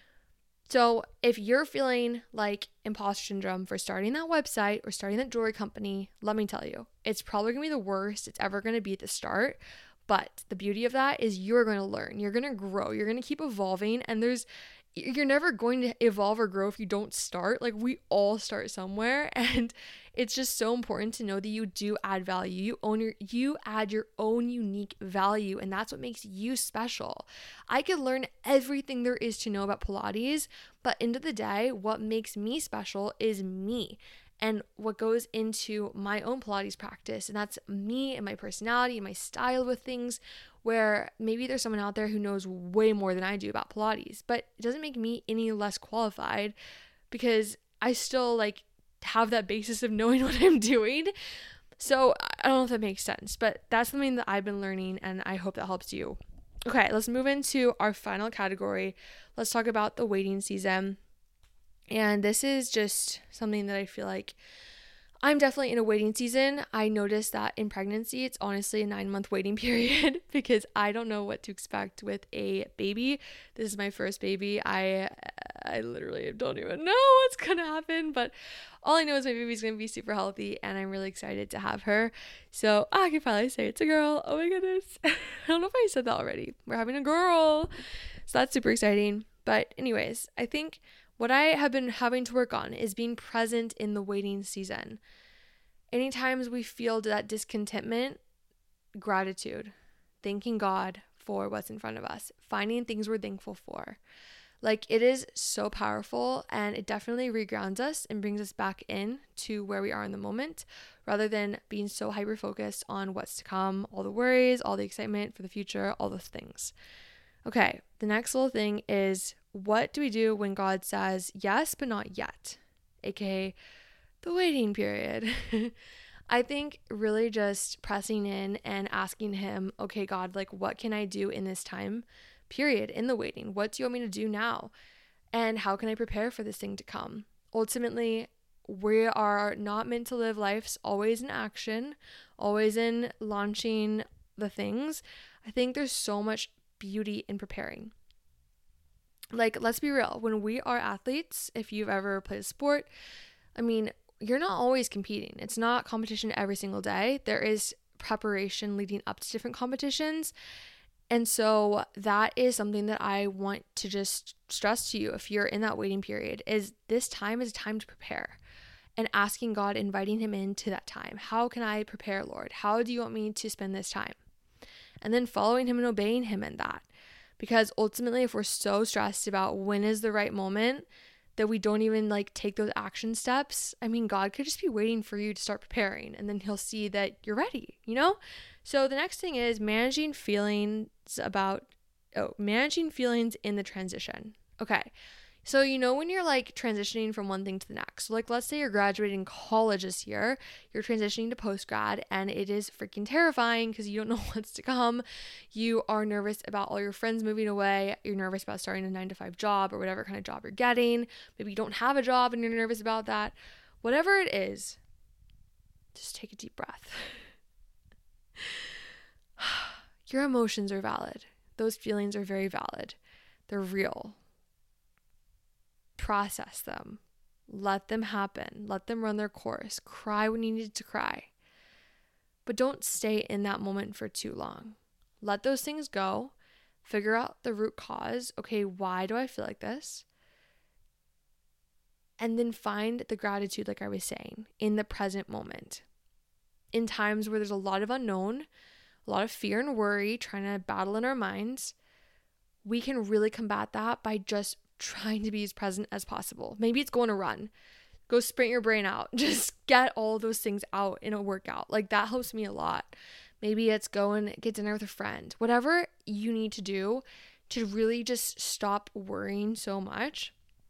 So if you're feeling like imposter syndrome for starting that website or starting that jewelry company, let me tell you, it's probably going to be the worst it's ever going to be at the start. But the beauty of that is you're going to learn, you're going to grow, you're going to keep evolving, and there's you're never going to evolve or grow if you don't start. Like, we all start somewhere, and it's just so important to know that you do add value. You own your, you add your own unique value, and that's what makes you special. I could learn everything there is to know about Pilates, but end of the day, what makes me special is me and what goes into my own Pilates practice, and that's me and my personality and my style with things, where maybe there's someone out there who knows way more than I do about Pilates, but it doesn't make me any less qualified because I still like have that basis of knowing what I'm doing. So I don't know if that makes sense, but that's something that I've been learning, and I hope that helps you. Okay, let's move into our final category. Let's talk about the waiting season. And this is just something that I feel like I'm definitely in a waiting season. I noticed that in pregnancy, it's honestly a nine month waiting period because I don't know what to expect with a baby. This is my first baby. I I literally don't even know what's going to happen, but all I know is my baby's going to be super healthy, and I'm really excited to have her. So I can probably say it's a girl. Oh my goodness. I don't know if I said that already. We're having a girl. So that's super exciting. But anyways, I think what I have been having to work on is being present in the waiting season. Anytime we feel that discontentment, gratitude, thanking God for what's in front of us, finding things we're thankful for. Like, it is so powerful, and it definitely regrounds us and brings us back in to where we are in the moment, rather than being so hyper-focused on what's to come, all the worries, all the excitement for the future, all those things. Okay, the next little thing is, what do we do when God says yes, but not yet? A K A the waiting period. I think really just pressing in and asking him, okay, God, like, what can I do in this time period in the waiting? What do you want me to do now? And how can I prepare for this thing to come? Ultimately, we are not meant to live lives always in action, always in launching the things. I think there's so much beauty in preparing. Like, let's be real. When we are athletes, if you've ever played a sport, I mean, you're not always competing. It's not competition every single day. There is preparation leading up to different competitions. And so that is something that I want to just stress to you if you're in that waiting period, is this time is a time to prepare, and asking God, inviting him into that time. How can I prepare, Lord? How do you want me to spend this time? And then following him and obeying him in that. Because ultimately, if we're so stressed about when is the right moment that we don't even like take those action steps, I mean, God could just be waiting for you to start preparing, and then he'll see that you're ready, you know? So the next thing is managing feelings about, oh, managing feelings in the transition. Okay. So, you know, when you're like transitioning from one thing to the next, so like, let's say you're graduating college this year, you're transitioning to post-grad, and it is freaking terrifying because you don't know what's to come. You are nervous about all your friends moving away. You're nervous about starting a nine to five job or whatever kind of job you're getting. Maybe you don't have a job and you're nervous about that. Whatever it is, just take a deep breath. Your emotions are valid. Those feelings are very valid. They're real. Process them. Let them happen. Let them run their course. Cry when you need to cry. But don't stay in that moment for too long. Let those things go. Figure out the root cause. Okay, why do I feel like this? And then find the gratitude, like I was saying, in the present moment. in times where there's a lot of unknown, a lot of fear and worry trying to battle in our minds, we can really combat that by just trying to be as present as possible. Maybe it's going to run. Go sprint your brain out. Just get all those things out in a workout. Like that helps me a lot. Maybe it's go and get dinner with a friend. Whatever you need to do to really just stop worrying so much,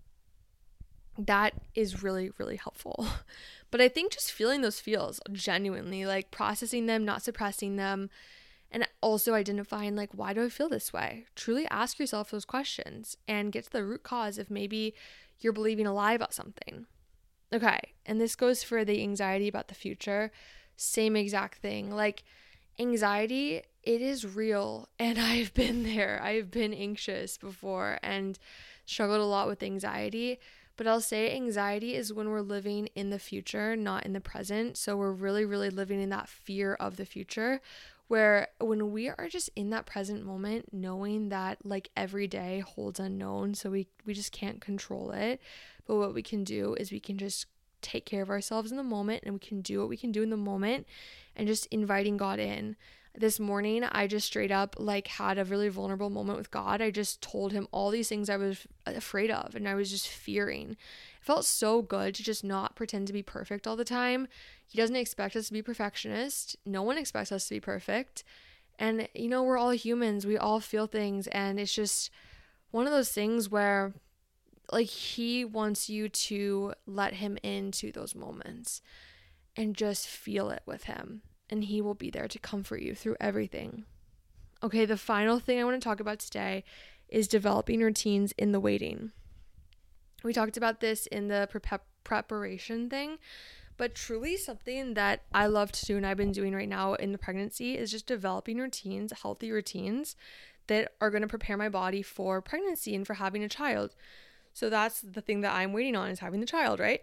that is really, really helpful. But I think just feeling those feels genuinely, like processing them, not suppressing them, and also identifying like, why do I feel this way? Truly ask yourself those questions and get to the root cause if maybe you're believing a lie about something. Okay, and this goes for the anxiety about the future. Same exact thing. Like anxiety, it is real, and I've been there. I've been anxious before and struggled a lot with anxiety. But I'll say anxiety is when we're living in the future, not in the present. So we're really, really living in that fear of the future, where when we are just in that present moment, knowing that like every day holds unknown, so we, we just can't control it. But what we can do is we can just take care of ourselves in the moment, and we can do what we can do in the moment and just inviting God in. This morning, I just straight up like had a really vulnerable moment with God. I just told him all these things I was afraid of and I was just fearing. It felt so good to just not pretend to be perfect all the time. He doesn't expect us to be perfectionists. No one expects us to be perfect. And, you know, we're all humans. We all feel things. And it's just one of those things where like he wants you to let him into those moments and just feel it with him. And he will be there to comfort you through everything. Okay, the final thing I want to talk about today is developing routines in the waiting. We talked about this in the pre- preparation thing, but truly something that I love to do and I've been doing right now in the pregnancy is just developing routines, healthy routines that are going to prepare my body for pregnancy and for having a child. So that's the thing that I'm waiting on, is having the child, right?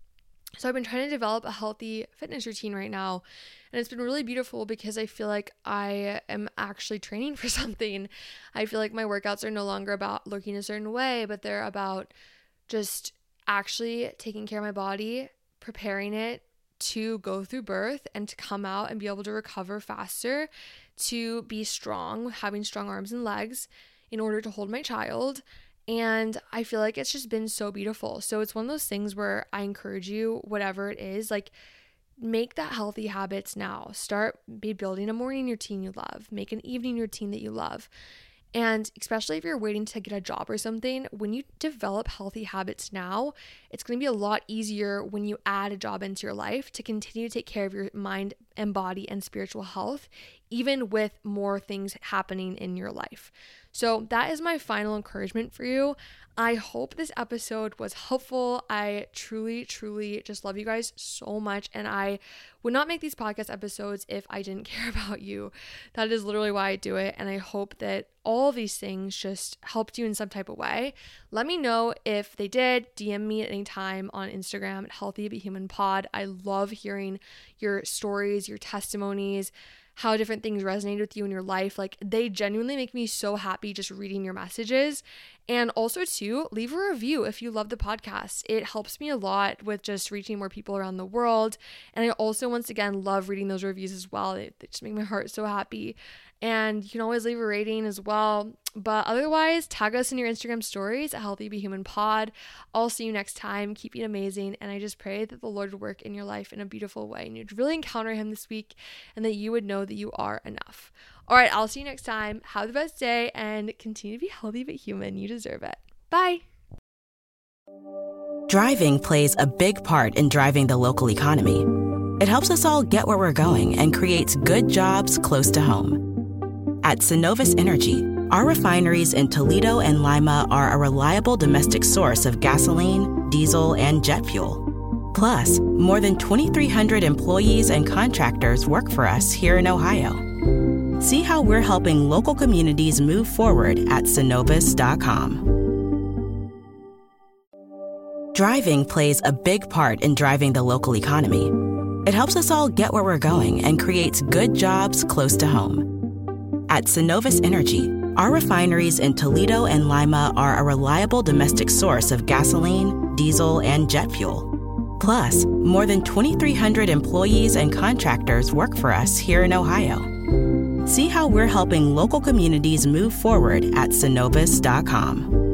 So I've been trying to develop a healthy fitness routine right now, and it's been really beautiful because I feel like I am actually training for something. I feel like my workouts are no longer about looking a certain way, but they're about just actually taking care of my body, preparing it to go through birth and to come out and be able to recover faster, to be strong, having strong arms and legs in order to hold my child. And I feel like it's just been so beautiful. So it's one of those things where I encourage you, whatever it is, like make that healthy habits now. Start be building a morning routine you love. Make an evening routine that you love. And especially if you're waiting to get a job or something, when you develop healthy habits now, it's going to be a lot easier when you add a job into your life to continue to take care of your mind and body and spiritual health, even with more things happening in your life. So that is my final encouragement for you. I hope this episode was helpful. I truly, truly just love you guys so much. And I would not make these podcast episodes if I didn't care about you. That is literally why I do it. And I hope that all of these things just helped you in some type of way. Let me know if they did. D M me at any time on Instagram at Healthy But Human Pod. I love hearing your stories, your testimonies, how different things resonated with you in your life. Like, they genuinely make me so happy just reading your messages. And also too, leave a review if you love the podcast. It helps me a lot with just reaching more people around the world. And I also, once again, love reading those reviews as well. They, they just make my heart so happy. And you can always leave a rating as well. But otherwise, tag us in your Instagram stories at Healthy But Human Pod. I'll see you next time. Keep being amazing. And I just pray that the Lord would work in your life in a beautiful way, and you'd really encounter him this week, and that you would know that you are enough. All right, I'll see you next time. Have the best day and continue to be healthy but human. You deserve it. Bye. Driving plays a big part in driving the local economy. It helps us all get where we're going and creates good jobs close to home. At Synovus Energy, our refineries in Toledo and Lima are a reliable domestic source of gasoline, diesel, and jet fuel. Plus, more than twenty-three hundred employees and contractors work for us here in Ohio. See how we're helping local communities move forward at Synovus dot com. Driving plays a big part in driving the local economy. It helps us all get where we're going and creates good jobs close to home. At Synovus Energy, our refineries in Toledo and Lima are a reliable domestic source of gasoline, diesel, and jet fuel. Plus, more than twenty-three hundred employees and contractors work for us here in Ohio. See how we're helping local communities move forward at Synovus dot com.